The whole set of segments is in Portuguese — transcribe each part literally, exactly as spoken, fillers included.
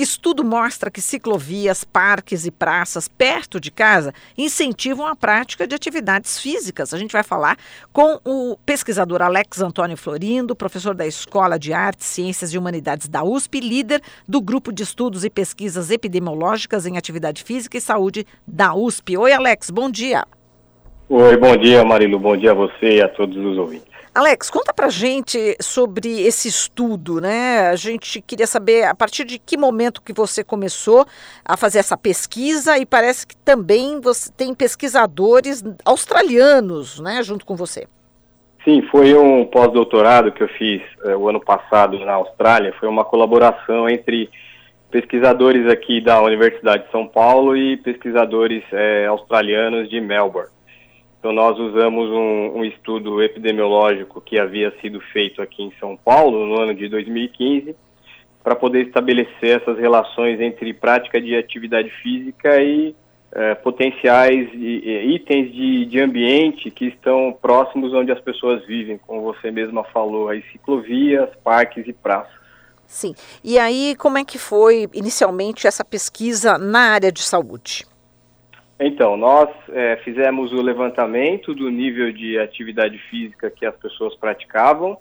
Estudo mostra que ciclovias, parques e praças perto de casa incentivam a prática de atividades físicas. A gente vai falar com o pesquisador Alex Antônio Florindo, professor da Escola de Artes, Ciências e Humanidades da U S P, líder do Grupo de Estudos e Pesquisas Epidemiológicas em Atividade Física e Saúde da U S P. Oi, Alex, bom dia. Oi, bom dia, Marilu. Bom dia a você e a todos os ouvintes. Alex, conta pra gente sobre esse estudo, né? A gente queria saber a partir de que momento que você começou a fazer essa pesquisa e parece que também você tem pesquisadores australianos, né, junto com você. Sim, foi um pós-doutorado que eu fiz eh, o ano passado na Austrália. Foi uma colaboração entre pesquisadores aqui da Universidade de São Paulo e pesquisadores eh, australianos de Melbourne. Então, nós usamos um, um estudo epidemiológico que havia sido feito aqui em São Paulo, no ano de dois mil e quinze, para poder estabelecer essas relações entre prática de atividade física e eh, potenciais e, e itens de, de ambiente que estão próximos onde as pessoas vivem, como você mesma falou, aí, ciclovias, parques e praças. Sim. E aí, como é que foi inicialmente essa pesquisa na área de saúde? Então, nós é, fizemos o levantamento do nível de atividade física que as pessoas praticavam.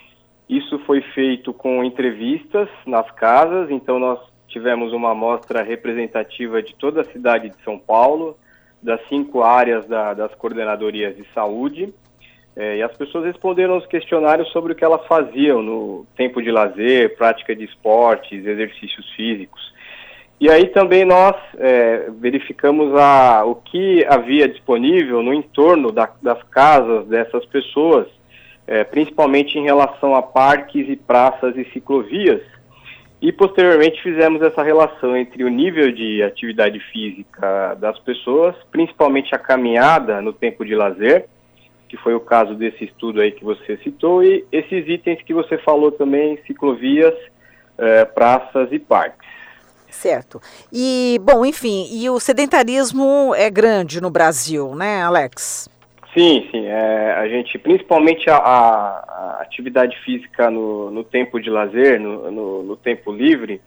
Isso foi feito com entrevistas nas casas, então nós tivemos uma amostra representativa de toda a cidade de São Paulo, das cinco áreas da, das coordenadorias de saúde, é, e as pessoas responderam aos questionários sobre o que elas faziam no tempo de lazer, prática de esportes, exercícios físicos. E aí também nós é, verificamos a, o que havia disponível no entorno da, das casas dessas pessoas, é, principalmente em relação a parques e praças e ciclovias. E posteriormente fizemos essa relação entre o nível de atividade física das pessoas, principalmente a caminhada no tempo de lazer, que foi o caso desse estudo aí que você citou, e esses itens que você falou também, ciclovias, é, praças e parques. Certo. E, bom, enfim, e o sedentarismo é grande no Brasil, né, Alex? Sim, sim. É, a gente, principalmente a, a atividade física no, no tempo de lazer, no, no, no tempo livre,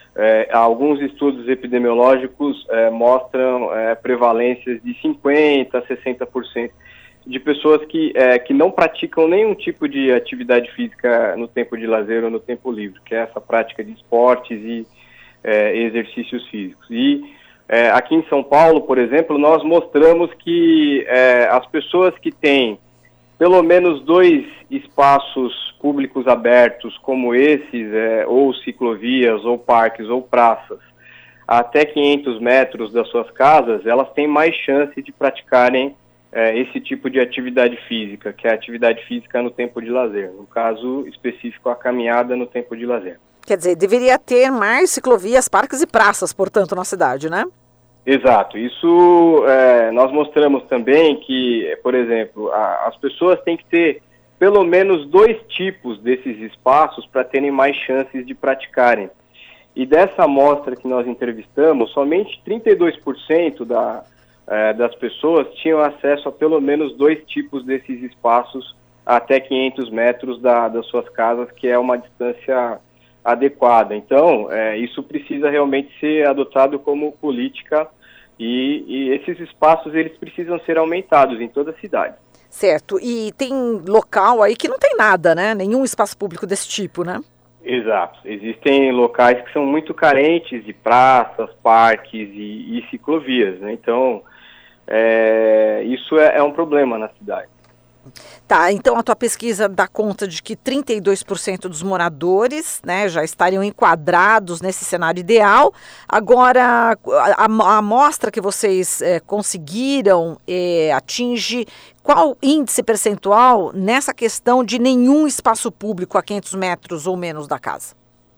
é, alguns estudos epidemiológicos é, mostram é, prevalências de cinquenta por cento a sessenta por cento de pessoas que, é, que não praticam nenhum tipo de atividade física no tempo de lazer ou no tempo livre, que é essa prática de esportes e É, exercícios físicos. E é, aqui em São Paulo, por exemplo, nós mostramos que é, as pessoas que têm pelo menos dois espaços públicos abertos como esses, é, ou ciclovias, ou parques, ou praças, até quinhentos metros das suas casas, elas têm mais chance de praticarem é, esse tipo de atividade física, que é a atividade física no tempo de lazer. No caso específico, a caminhada no tempo de lazer. Quer dizer, deveria ter mais ciclovias, parques e praças, portanto, na cidade, né? Exato. Isso é, nós mostramos também que, por exemplo, a, as pessoas têm que ter pelo menos dois tipos desses espaços para terem mais chances de praticarem. E dessa amostra que nós entrevistamos, somente trinta e dois por cento da, é, das pessoas tinham acesso a pelo menos dois tipos desses espaços até quinhentos metros da, das suas casas, que é uma distância adequada. Então, é, isso precisa realmente ser adotado como política e, e esses espaços eles precisam ser aumentados em toda a cidade. Certo. E tem local aí que não tem nada, né? Nenhum espaço público desse tipo, né? Exato. Existem locais que são muito carentes de praças, parques e, e ciclovias, né? Então, é, isso é, é um problema na cidade. Tá, então a tua pesquisa dá conta de que trinta e dois por cento dos moradores, né, já estariam enquadrados nesse cenário ideal. Agora, a, a amostra que vocês é, conseguiram é, atinge qual índice percentual nessa questão de nenhum espaço público a quinhentos metros ou menos da casa?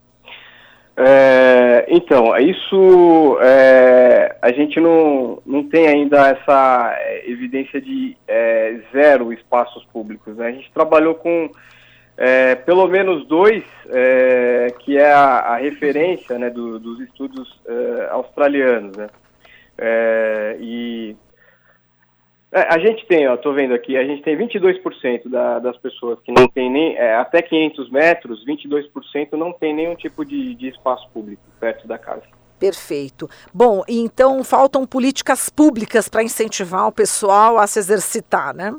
É, então, isso é, a gente não, não tem ainda essa evidência de é, zero espaços públicos, né? A gente trabalhou com é, pelo menos dois, é, que é a, a referência, né, do, dos estudos é, australianos, né? É, e É, a gente tem, ó, tô vendo aqui, a gente tem vinte e dois por cento da, das pessoas que não tem nem, é, até quinhentos metros, vinte e dois por cento não tem nenhum tipo de, de espaço público perto da casa. Perfeito. Bom, então faltam políticas públicas para incentivar o pessoal a se exercitar, né?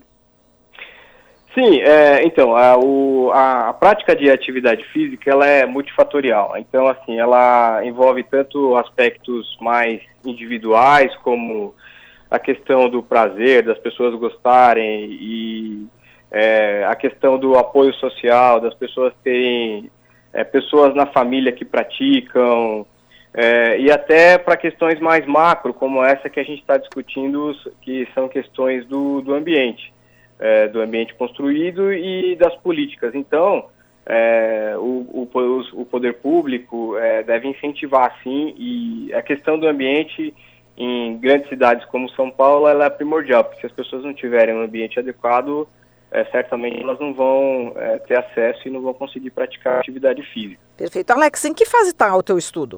Sim, é, então, a, o, a, a prática de atividade física, ela é multifatorial. Então, assim, ela envolve tanto aspectos mais individuais, como a questão do prazer, das pessoas gostarem, e é, a questão do apoio social, das pessoas terem é, pessoas na família que praticam, é, e até para questões mais macro, como essa que a gente está discutindo, que são questões do, do ambiente. É, do ambiente construído e das políticas. Então, é, o, o, o poder público é, deve incentivar, sim, e a questão do ambiente em grandes cidades como São Paulo, ela é primordial, porque se as pessoas não tiverem um ambiente adequado, é, certamente elas não vão é, ter acesso e não vão conseguir praticar atividade física. Perfeito. Alex, em que fase está o teu estudo?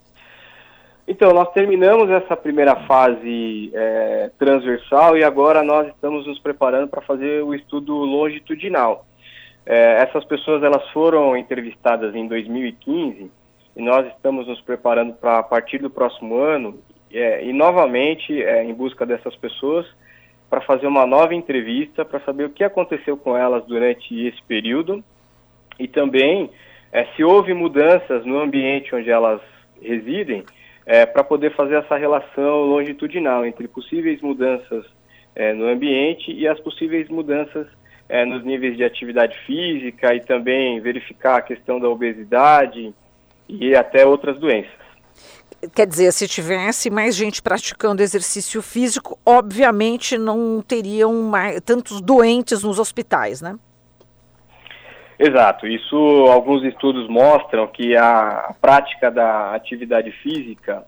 Então, nós terminamos essa primeira fase é, transversal e agora nós estamos nos preparando para fazer o estudo longitudinal. É, essas pessoas elas foram entrevistadas em dois mil e quinze e nós estamos nos preparando para, a partir do próximo ano, é, e novamente é, em busca dessas pessoas, para fazer uma nova entrevista, para saber o que aconteceu com elas durante esse período e também é, se houve mudanças no ambiente onde elas residem, É, para poder fazer essa relação longitudinal entre possíveis mudanças é, no ambiente e as possíveis mudanças é, nos níveis de atividade física e também verificar a questão da obesidade e até outras doenças. Quer dizer, se tivesse mais gente praticando exercício físico, obviamente não teriam mais, tantos doentes nos hospitais, né? Exato, isso alguns estudos mostram que a prática da atividade física,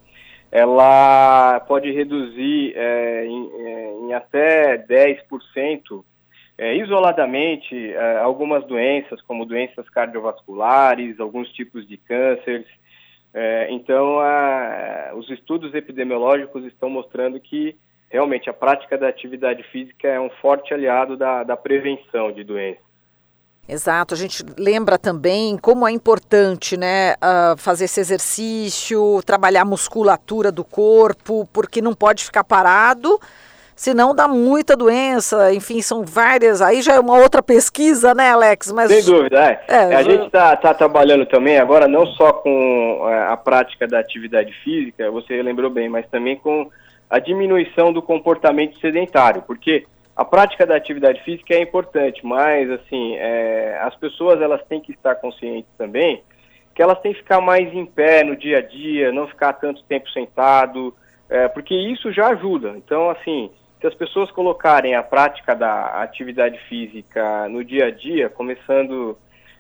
ela pode reduzir é, em, em até dez por cento é, isoladamente é, algumas doenças, como doenças cardiovasculares, alguns tipos de cânceres. É, então, a, os estudos epidemiológicos estão mostrando que realmente a prática da atividade física é um forte aliado da, da prevenção de doenças. Exato, a gente lembra também como é importante, né, uh, fazer esse exercício, trabalhar a musculatura do corpo, porque não pode ficar parado, senão dá muita doença, enfim, são várias, aí já é uma outra pesquisa, né, Alex? Mas... Sem dúvida, é. é a eu... gente está tá trabalhando também agora não só com a prática da atividade física, você lembrou bem, mas também com a diminuição do comportamento sedentário, porque a prática da atividade física é importante, mas assim, é, as pessoas elas têm que estar conscientes também que elas têm que ficar mais em pé no dia a dia, não ficar tanto tempo sentado, é, porque isso já ajuda. Então, assim, se as pessoas colocarem a prática da atividade física no dia a dia, começando,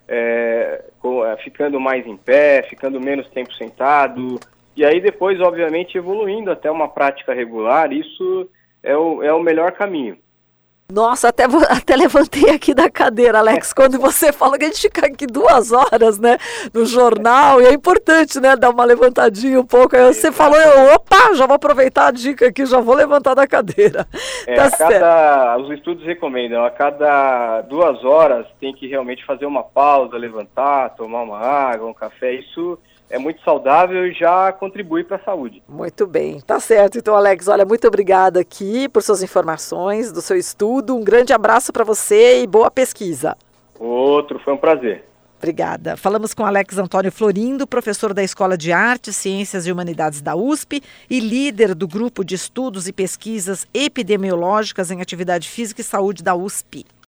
é, com, é, ficando mais em pé, ficando menos tempo sentado, e aí depois, obviamente, evoluindo até uma prática regular, isso é o, é o melhor caminho. Nossa, até, até levantei aqui da cadeira, Alex, quando você fala que a gente fica aqui duas horas, né, no jornal, e é importante, né, dar uma levantadinha um pouco, aí você falou, eu, opa, já vou aproveitar a dica aqui, já vou levantar da cadeira. É, tá a cada, os estudos recomendam, a cada duas horas tem que realmente fazer uma pausa, levantar, tomar uma água, um café, isso é muito saudável e já contribui para a saúde. Muito bem, tá certo. Então, Alex, olha, muito obrigada aqui por suas informações, do seu estudo. Um grande abraço para você e boa pesquisa. Outro, foi um prazer. Obrigada. Falamos com Alex Antônio Florindo, professor da Escola de Artes, Ciências e Humanidades da U S P e líder do Grupo de Estudos e Pesquisas Epidemiológicas em Atividade Física e Saúde da U S P.